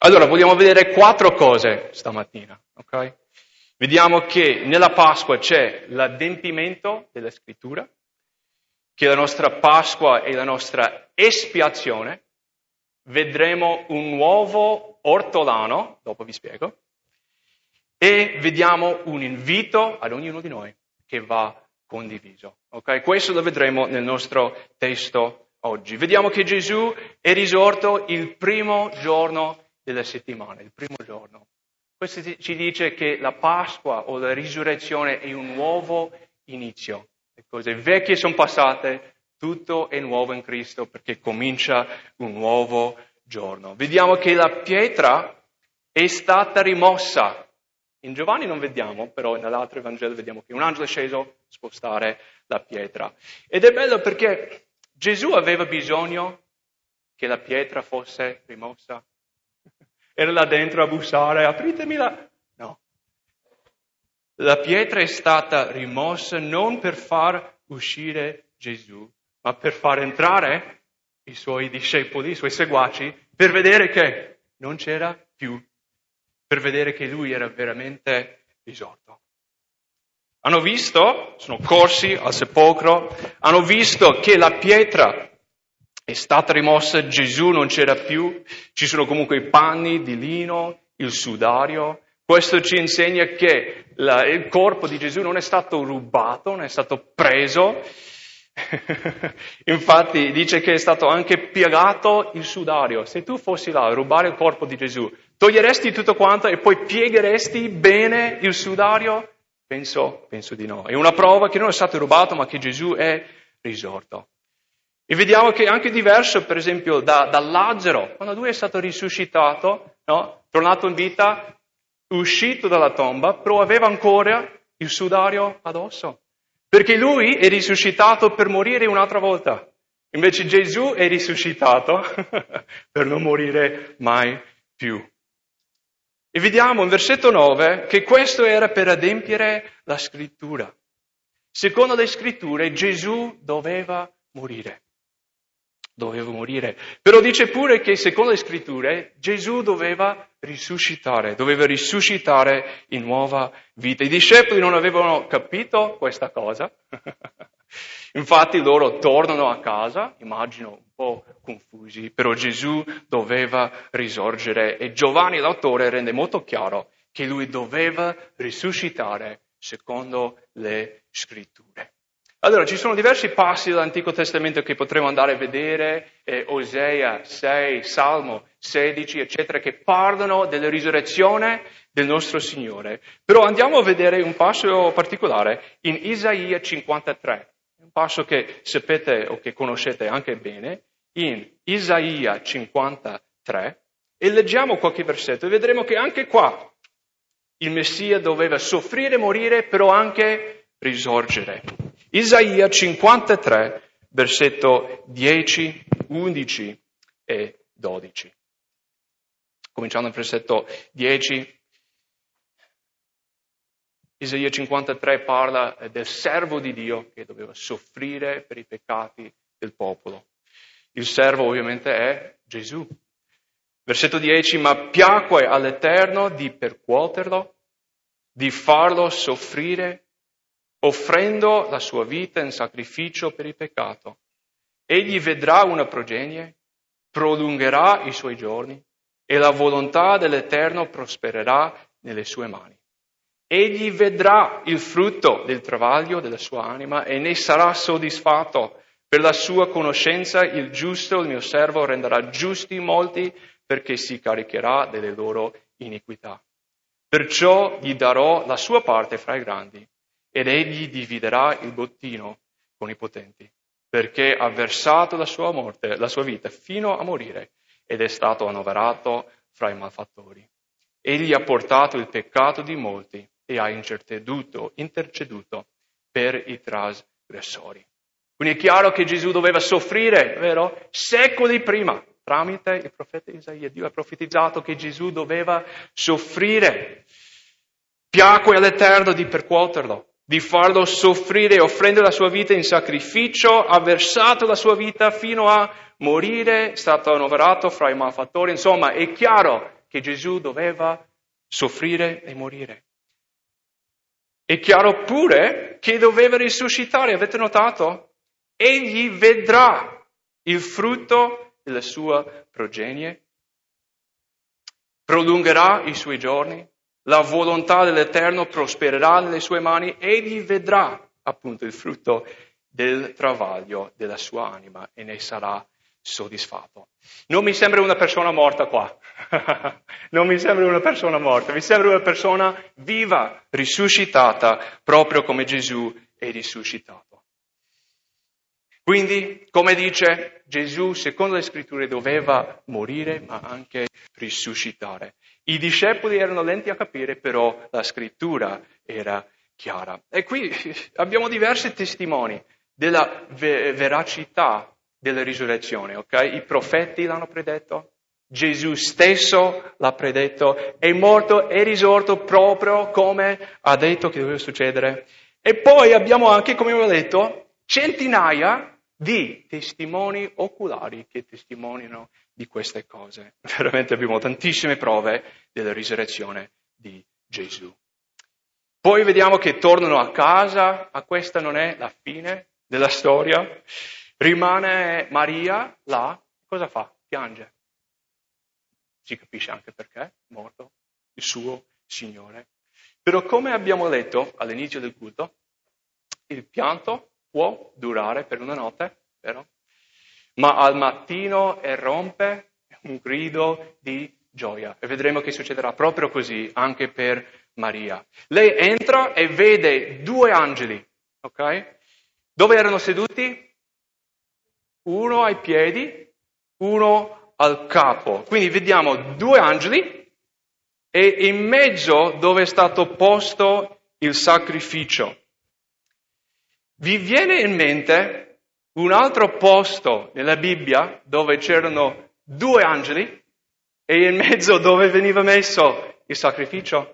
Allora, vogliamo vedere 4 cose stamattina, ok? Vediamo che nella Pasqua c'è l'adempimento della Scrittura, che la nostra Pasqua è la nostra espiazione. Vedremo un nuovo ortolano, dopo vi spiego, e vediamo un invito ad ognuno di noi che va condiviso. Ok? Questo lo vedremo nel nostro testo oggi. Vediamo che Gesù è risorto il primo giorno della settimana, il primo giorno. Questo ci dice che la Pasqua o la risurrezione è un nuovo inizio. Le cose vecchie sono passate, tutto è nuovo in Cristo perché comincia un nuovo giorno. Vediamo che la pietra è stata rimossa. In Giovanni non vediamo, però nell'altro Vangelo vediamo che un angelo è sceso a spostare la pietra. Ed è bello perché Gesù aveva bisogno che la pietra fosse rimossa. Era là dentro a bussare, apritemela. No. La pietra è stata rimossa non per far uscire Gesù, ma per far entrare i suoi discepoli, i suoi seguaci, per vedere che non c'era più, per vedere che lui era veramente risorto. Hanno visto, sono corsi al sepolcro, hanno visto che la pietra è stata rimossa, Gesù non c'era più, ci sono comunque i panni di lino, il sudario. Questo ci insegna che il corpo di Gesù non è stato rubato, non è stato preso. Infatti dice che è stato anche piegato il sudario. Se tu fossi là a rubare il corpo di Gesù, toglieresti tutto quanto e poi piegheresti bene il sudario? Penso di no. È una prova che non è stato rubato, ma che Gesù è risorto. E vediamo che è anche diverso, per esempio, da Lazzaro, quando lui è stato risuscitato, no? Tornato in vita, uscito dalla tomba, però aveva ancora il sudario addosso. Perché lui è risuscitato per morire un'altra volta. Invece Gesù è risuscitato per non morire mai più. E vediamo in versetto 9 che questo era per adempiere la scrittura. Secondo le scritture Gesù doveva morire. Però dice pure che secondo le scritture Gesù doveva risuscitare in nuova vita. I discepoli non avevano capito questa cosa, infatti loro tornano a casa, immagino un po' confusi, però Gesù doveva risorgere e Giovanni l'autore rende molto chiaro che lui doveva risuscitare secondo le scritture. Allora, ci sono diversi passi dell'Antico Testamento che potremo andare a vedere, Osea 6, Salmo 16, eccetera, che parlano della risurrezione del nostro Signore. Però andiamo a vedere un passo particolare in Isaia 53, un passo che sapete o che conoscete anche bene, in Isaia 53, e leggiamo qualche versetto e vedremo che anche qua il Messia doveva soffrire e morire, però anche risorgere. Isaia 53, versetto 10, 11 e 12. Cominciando dal versetto 10, Isaia 53 parla del servo di Dio che doveva soffrire per i peccati del popolo. Il servo ovviamente è Gesù. Versetto 10, ma piacque all'Eterno di percuoterlo, di farlo soffrire, offrendo la sua vita in sacrificio per il peccato. Egli vedrà una progenie, prolungherà i suoi giorni e la volontà dell'Eterno prospererà nelle sue mani. Egli vedrà il frutto del travaglio della sua anima e ne sarà soddisfatto. Per la sua conoscenza il giusto, il mio servo, renderà giusti molti perché si caricherà delle loro iniquità. Perciò gli darò la sua parte fra i grandi ed egli dividerà il bottino con i potenti, perché ha versato la sua morte, la sua vita fino a morire ed è stato annoverato fra i malfattori. Egli ha portato il peccato di molti e ha interceduto per i trasgressori. Quindi è chiaro che Gesù doveva soffrire, vero? Secoli prima, tramite il profeta Isaia, Dio ha profetizzato che Gesù doveva soffrire. Piacque all'Eterno di percuoterlo, di farlo soffrire, offrendo la sua vita in sacrificio, ha versato la sua vita fino a morire, è stato annoverato fra i malfattori. Insomma, è chiaro che Gesù doveva soffrire e morire. È chiaro pure che doveva risuscitare, avete notato? Egli vedrà il frutto della sua progenie, prolungherà i suoi giorni, la volontà dell'Eterno prospererà nelle sue mani, egli vedrà appunto il frutto del travaglio della sua anima e ne sarà soddisfatto. Non mi sembra una persona morta qua, non mi sembra una persona morta, mi sembra una persona viva, risuscitata, proprio come Gesù è risuscitato. Quindi, come dice Gesù, secondo le scritture, doveva morire ma anche risuscitare. I discepoli erano lenti a capire, però la scrittura era chiara. E qui abbiamo diversi testimoni della veracità della risurrezione, ok? I profeti l'hanno predetto, Gesù stesso l'ha predetto, è morto e risorto proprio come ha detto che doveva succedere. E poi abbiamo anche, come ho detto, centinaia di testimoni oculari che testimoniano di queste cose. Veramente abbiamo tantissime prove della risurrezione di Gesù. Poi vediamo che tornano a casa, ma questa non è la fine della storia. Rimane Maria là, cosa fa? Piange. Si capisce anche perché, è morto il suo Signore. Però come abbiamo letto all'inizio del culto, il pianto può durare per una notte, vero? Ma al mattino irrompe un grido di gioia. E vedremo che succederà proprio così anche per Maria. Lei entra e vede 2 angeli, ok? Dove erano seduti? Uno ai piedi, uno al capo. Quindi vediamo 2 angeli e in mezzo dove è stato posto il sacrificio. Vi viene in mente un altro posto nella Bibbia dove c'erano 2 angeli e in mezzo dove veniva messo il sacrificio?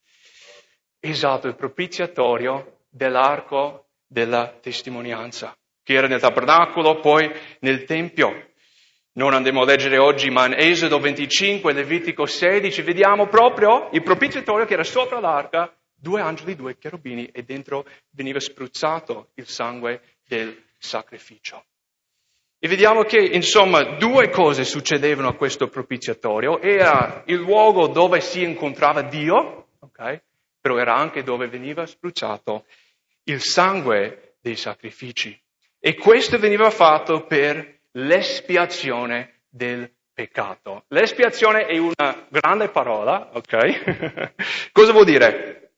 Esatto, il propiziatorio dell'arco della testimonianza, che era nel tabernacolo, poi nel Tempio. Non andiamo a leggere oggi, ma in Esodo 25, Levitico 16, vediamo proprio il propiziatorio che era sopra l'arca, 2 angeli, 2 cherubini, e dentro veniva spruzzato il sangue del sacrificio. E vediamo che, insomma, 2 cose succedevano a questo propiziatorio. Era il luogo dove si incontrava Dio, ok? Però era anche dove veniva spruzzato il sangue dei sacrifici. E questo veniva fatto per l'espiazione del peccato. L'espiazione è una grande parola, ok? Cosa vuol dire?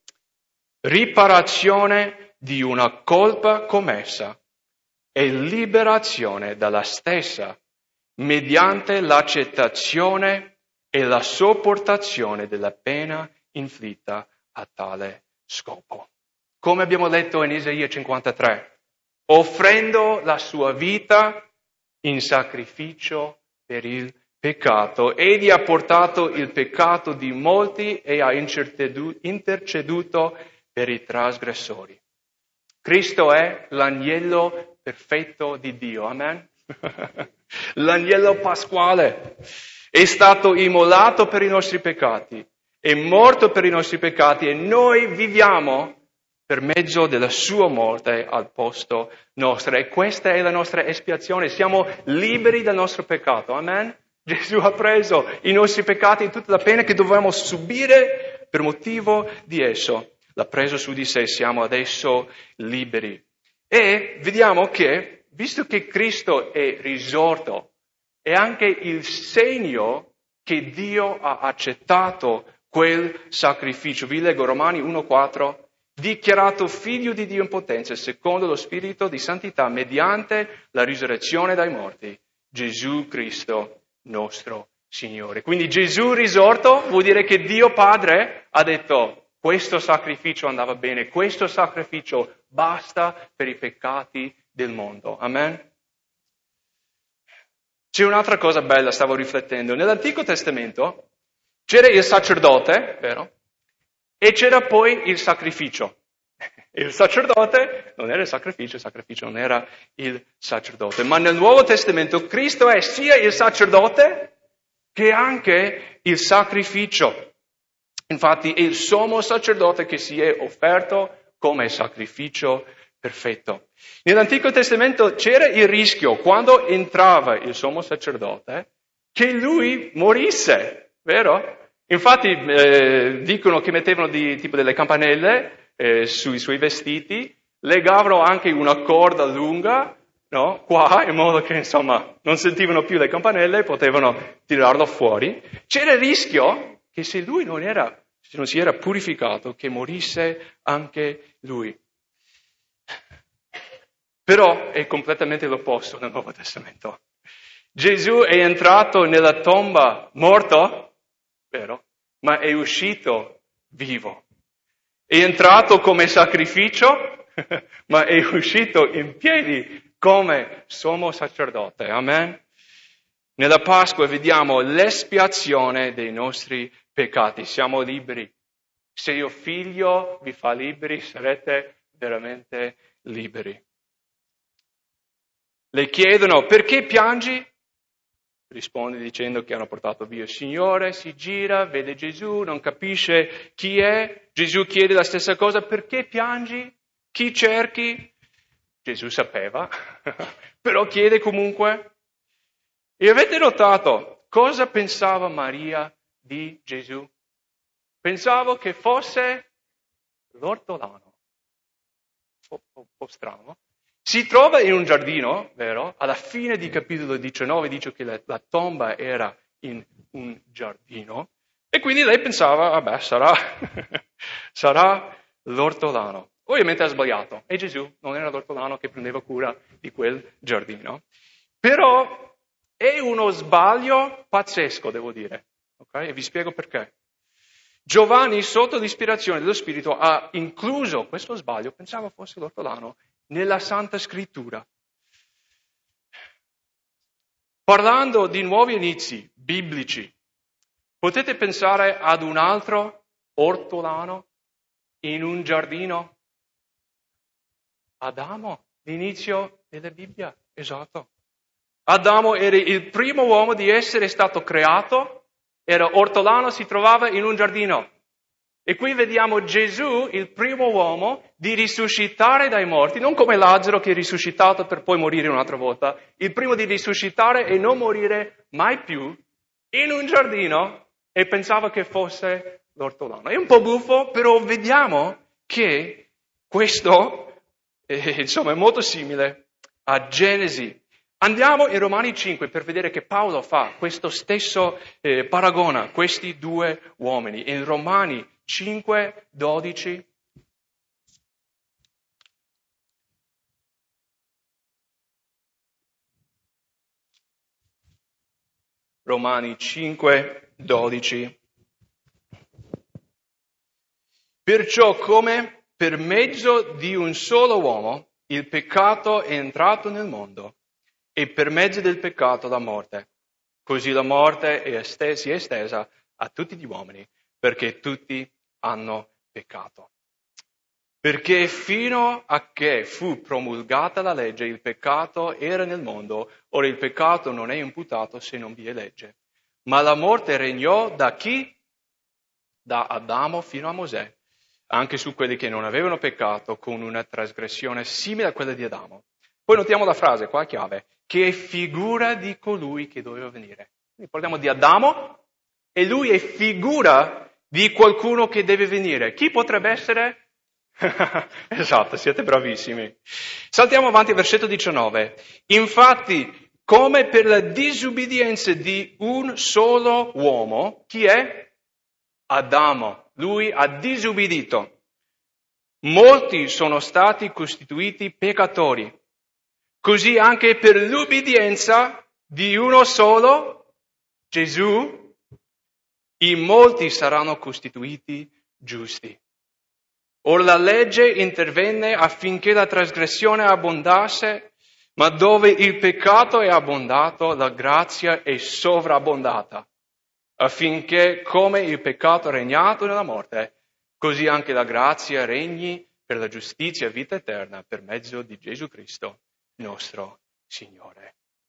Riparazione di una colpa commessa e liberazione dalla stessa mediante l'accettazione e la sopportazione della pena inflitta a tale scopo. Come abbiamo letto in Isaia 53, offrendo la sua vita in sacrificio per il peccato. Egli ha portato il peccato di molti e ha interceduto per i trasgressori. Cristo è l'agnello perfetto di Dio, amen? L'agnello pasquale è stato immolato per i nostri peccati, è morto per i nostri peccati e noi viviamo per mezzo della sua morte al posto nostro. E questa è la nostra espiazione, siamo liberi dal nostro peccato, amen? Gesù ha preso i nostri peccati e tutta la pena che dovevamo subire per motivo di esso. L'ha preso su di sé, siamo adesso liberi. E vediamo che, visto che Cristo è risorto, è anche il segno che Dio ha accettato quel sacrificio. Vi leggo Romani 1,4. Dichiarato figlio di Dio in potenza, secondo lo Spirito di santità, mediante la risurrezione dai morti, Gesù Cristo nostro Signore. Quindi Gesù risorto vuol dire che Dio Padre ha detto questo sacrificio andava bene, questo sacrificio basta per i peccati del mondo. Amen? C'è un'altra cosa bella, stavo riflettendo. Nell'Antico Testamento c'era il sacerdote, vero? E c'era poi il sacrificio. Il sacerdote non era il sacrificio non era il sacerdote. Ma nel Nuovo Testamento Cristo è sia il sacerdote che anche il sacrificio. Infatti è il sommo sacerdote che si è offerto come sacrificio perfetto. Nell'Antico Testamento c'era il rischio, quando entrava il sommo sacerdote, che lui morisse, vero? Infatti dicono che mettevano tipo delle campanelle sui suoi vestiti, legavano anche una corda lunga, no? Qua, in modo che insomma non sentivano più le campanelle e potevano tirarlo fuori. C'era il rischio che se lui non si era purificato, che morisse anche lui. Però è completamente l'opposto nel Nuovo Testamento. Gesù è entrato nella tomba morto, vero? Ma è uscito vivo. È entrato come sacrificio, ma è uscito in piedi come sommo sacerdote. Amen? Nella Pasqua vediamo l'espiazione dei nostri peccati. Siamo liberi. Se il Figlio vi fa liberi, sarete veramente liberi. Le chiedono: perché piangi? Risponde dicendo che hanno portato via il Signore, si gira, vede Gesù, non capisce chi è. Gesù chiede la stessa cosa: perché piangi? Chi cerchi? Gesù sapeva, però chiede comunque. E avete notato cosa pensava Maria di Gesù? Pensavo che fosse l'ortolano. Un po' strano. Si trova in un giardino, vero? Alla fine di capitolo 19 dice che la tomba era in un giardino e quindi lei pensava, vabbè, sarà l'ortolano. Ovviamente ha sbagliato e Gesù non era l'ortolano che prendeva cura di quel giardino. Però è uno sbaglio pazzesco, devo dire, ok? E vi spiego perché. Giovanni, sotto l'ispirazione dello Spirito, ha incluso questo sbaglio, pensavo fosse l'ortolano, nella Santa Scrittura. Parlando di nuovi inizi biblici, potete pensare ad un altro ortolano in un giardino? Adamo, l'inizio della Bibbia, esatto. Adamo era il primo uomo di essere stato creato, era ortolano, si trovava in un giardino. E qui vediamo Gesù, il primo uomo, di risuscitare dai morti, non come Lazzaro che è risuscitato per poi morire un'altra volta, il primo di risuscitare e non morire mai più, in un giardino, e pensava che fosse l'ortolano. È un po' buffo, però vediamo che questo, insomma, è molto simile a Genesi. Andiamo in Romani 5 per vedere che Paolo fa questo stesso paragona, questi due uomini. In Romani 5, 12. Romani 5, 12. Perciò come per mezzo di un solo uomo il peccato è entrato nel mondo e per mezzo del peccato la morte. Così la morte si è estesa a tutti gli uomini perché tutti hanno peccato. Perché fino a che fu promulgata la legge il peccato era nel mondo, ora il peccato non è imputato se non vi è legge. Ma la morte regnò da chi? Da Adamo fino a Mosè, anche su quelli che non avevano peccato, con una trasgressione simile a quella di Adamo. Poi notiamo la frase, qua chiave, che è figura di colui che doveva venire. Quindi parliamo di Adamo e lui è figura di qualcuno che deve venire. Chi potrebbe essere? Esatto, siete bravissimi. Saltiamo avanti al versetto 19. Infatti, come per la disubbidienza di un solo uomo, chi è? Adamo. Lui ha disubbidito. Molti sono stati costituiti peccatori. Così anche per l'ubbidienza di uno solo, Gesù, in molti saranno costituiti giusti. Or la legge intervenne affinché la trasgressione abbondasse, ma dove il peccato è abbondato, la grazia è sovrabbondata, affinché come il peccato ha regnato nella morte, così anche la grazia regni per la giustizia e vita eterna per mezzo di Gesù Cristo, nostro Signore.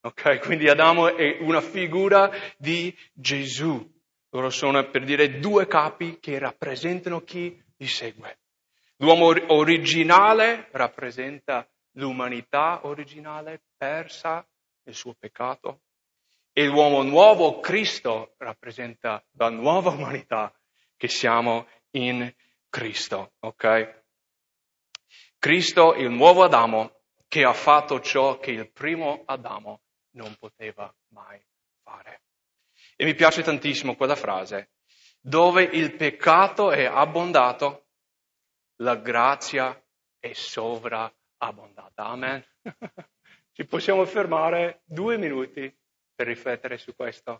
Ok? Quindi Adamo è una figura di Gesù. Loro sono, per dire, due capi che rappresentano chi li segue. L'uomo originale rappresenta l'umanità originale persa nel suo peccato e l'uomo nuovo, Cristo, rappresenta la nuova umanità che siamo in Cristo, ok? Cristo, il nuovo Adamo, che ha fatto ciò che il primo Adamo non poteva mai fare. E mi piace tantissimo quella frase, dove il peccato è abbondato, la grazia è sovrabbondata. Amen. Ci possiamo fermare 2 minuti per riflettere su questo.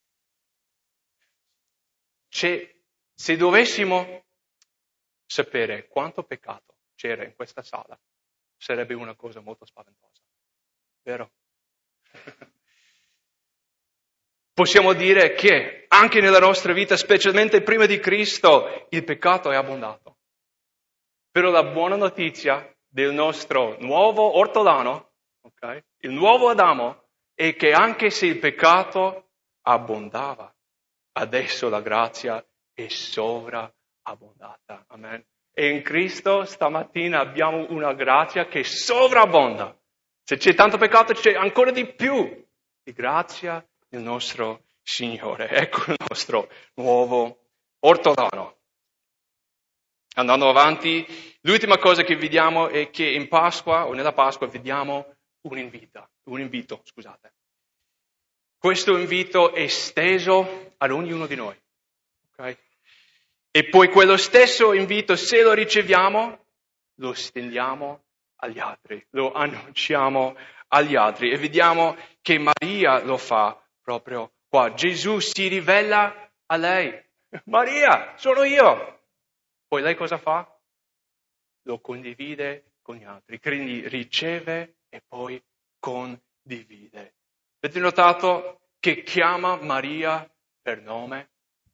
Se dovessimo sapere quanto peccato c'era in questa sala, sarebbe una cosa molto spaventosa, vero? Possiamo dire che anche nella nostra vita, specialmente prima di Cristo, il peccato è abbondato. Però la buona notizia del nostro nuovo ortolano, okay, il nuovo Adamo, è che anche se il peccato abbondava, adesso la grazia è sovrabbondata. Amen. E in Cristo stamattina abbiamo una grazia che sovrabbonda. Se c'è tanto peccato c'è ancora di più di grazia del nostro Signore. Ecco il nostro nuovo ortolano. Andando avanti, l'ultima cosa che vediamo è che in Pasqua o nella Pasqua vediamo un invito. Questo invito è esteso ad ognuno di noi. Okay? E poi quello stesso invito, se lo riceviamo, lo stendiamo agli altri, lo annunciamo agli altri. E vediamo che Maria lo fa proprio qua. Gesù si rivela a lei. Maria, sono io. Poi lei cosa fa? Lo condivide con gli altri. Quindi riceve e poi condivide. Avete notato che chiama Maria per nome?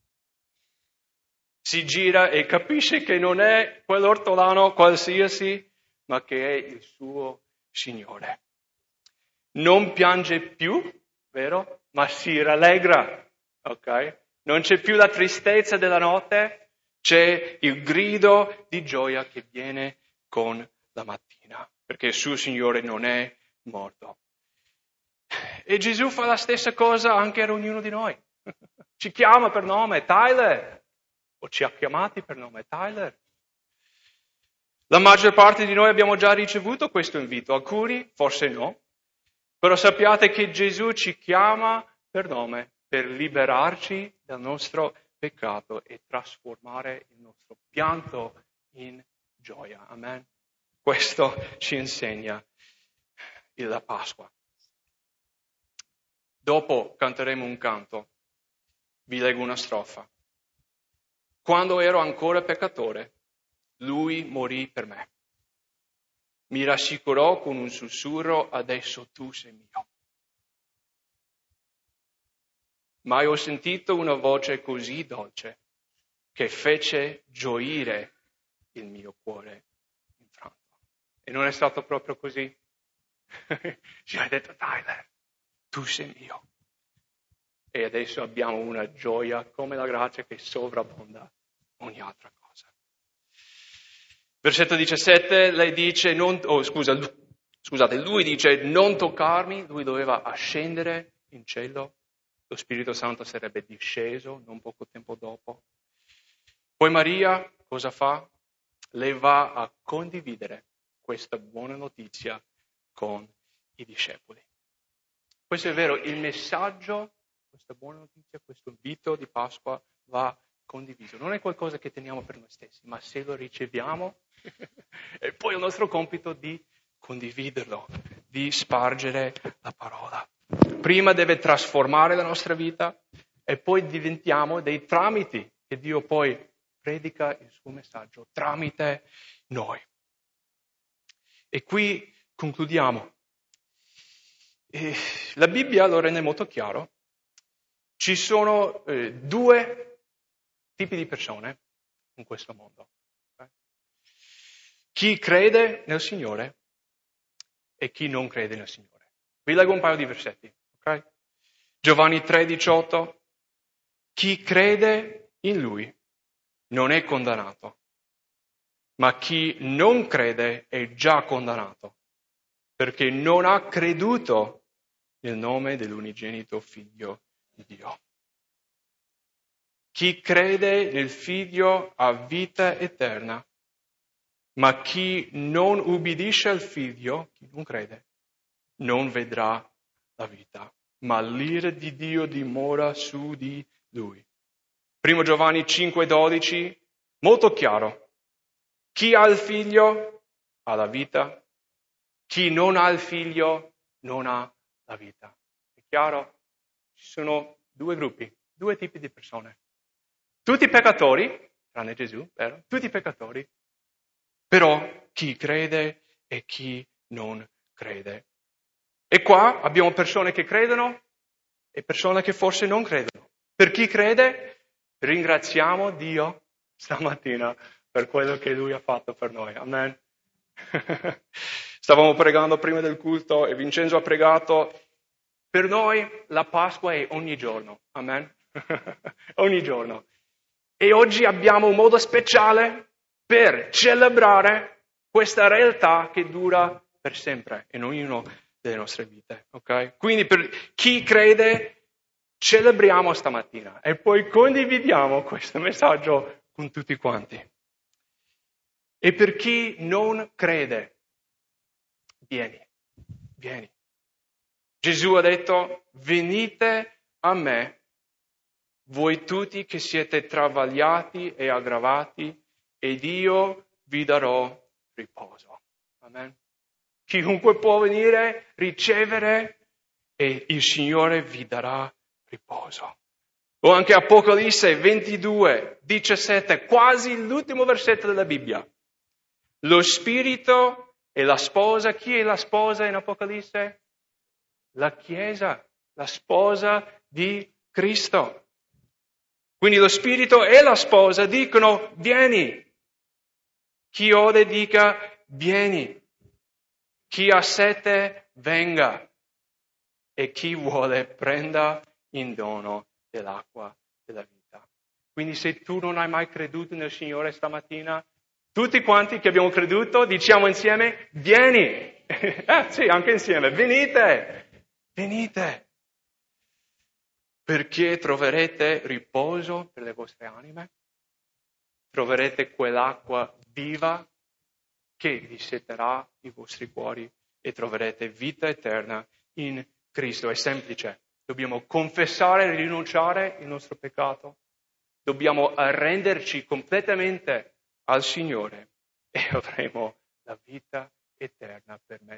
Si gira e capisce che non è quell'ortolano qualsiasi, ma che è il suo Signore. Non piange più, vero? Ma si rallegra, ok? Non c'è più la tristezza della notte, c'è il grido di gioia che viene con la mattina, perché il suo Signore non è morto. E Gesù fa la stessa cosa anche ad ognuno di noi. Ci chiama per nome, Tyler, o ci ha chiamati per nome, Tyler. La maggior parte di noi abbiamo già ricevuto questo invito, alcuni forse no, però sappiate che Gesù ci chiama per nome, per liberarci dal nostro peccato e trasformare il nostro pianto in gioia. Amen. Questo ci insegna la Pasqua. Dopo canteremo un canto, vi leggo una strofa. Quando ero ancora peccatore, lui morì per me. Mi rassicurò con un sussurro, adesso tu sei mio. Mai ho sentito una voce così dolce che fece gioire il mio cuore infranto. E non è stato proprio così. Ci ha detto, Tyler, tu sei mio. E adesso abbiamo una gioia come la grazia che sovrabbonda ogni altra cosa. Versetto 17, lei dice, lui dice, non toccarmi, lui doveva ascendere in cielo, lo Spirito Santo sarebbe disceso non poco tempo dopo. Poi Maria cosa fa? Lei va a condividere questa buona notizia con i discepoli. Questo è vero, il messaggio, questa buona notizia, questo invito di Pasqua va condiviso. Non è qualcosa che teniamo per noi stessi, ma se lo riceviamo, è poi il nostro compito di condividerlo, di spargere la parola. Prima deve trasformare la nostra vita e poi diventiamo dei tramiti che Dio poi predica il suo messaggio tramite noi. E qui concludiamo. La Bibbia lo rende molto chiaro. Ci sono 2 tipi di persone in questo mondo. Okay? Chi crede nel Signore e chi non crede nel Signore. Vi leggo un paio di versetti, ok? Giovanni 3,18. Chi crede in Lui non è condannato, ma chi non crede è già condannato, perché non ha creduto nel nome dell'unigenito Figlio di Dio. Chi crede nel Figlio ha vita eterna, ma chi non ubbidisce al Figlio, chi non crede, non vedrà la vita, ma l'ira di Dio dimora su di lui. 1 Giovanni 5,12, molto chiaro. Chi ha il Figlio ha la vita, chi non ha il Figlio non ha la vita. È chiaro? Ci sono due gruppi, due tipi di persone. Tutti peccatori, tranne Gesù, vero? Tutti peccatori, però chi crede e chi non crede. E qua abbiamo persone che credono e persone che forse non credono. Per chi crede, ringraziamo Dio stamattina per quello che Lui ha fatto per noi. Amen. Stavamo pregando prima del culto e Vincenzo ha pregato. Per noi la Pasqua è ogni giorno. Amen. Ogni giorno. E oggi abbiamo un modo speciale per celebrare questa realtà che dura per sempre in ognuno delle nostre vite, ok? Quindi per chi crede celebriamo stamattina e poi condividiamo questo messaggio con tutti quanti. E per chi non crede, vieni. Gesù ha detto, venite a me, voi tutti che siete travagliati e aggravati, ed io vi darò riposo. Amen. Chiunque può venire, ricevere, e il Signore vi darà riposo. O anche Apocalisse 22, 17, quasi l'ultimo versetto della Bibbia. Lo Spirito e la sposa. Chi è la sposa in Apocalisse? La Chiesa, la sposa di Cristo. Quindi lo Spirito e la sposa dicono vieni. Chi ode dica vieni. Chi ha sete venga. E chi vuole prenda in dono dell'acqua della vita. Quindi se tu non hai mai creduto nel Signore stamattina, tutti quanti che abbiamo creduto diciamo insieme vieni. Sì, anche insieme. Venite. Perché troverete riposo per le vostre anime, troverete quell'acqua viva che vi setterà i vostri cuori e troverete vita eterna in Cristo. È semplice, dobbiamo confessare e rinunciare il nostro peccato, dobbiamo arrenderci completamente al Signore e avremo la vita eterna per me.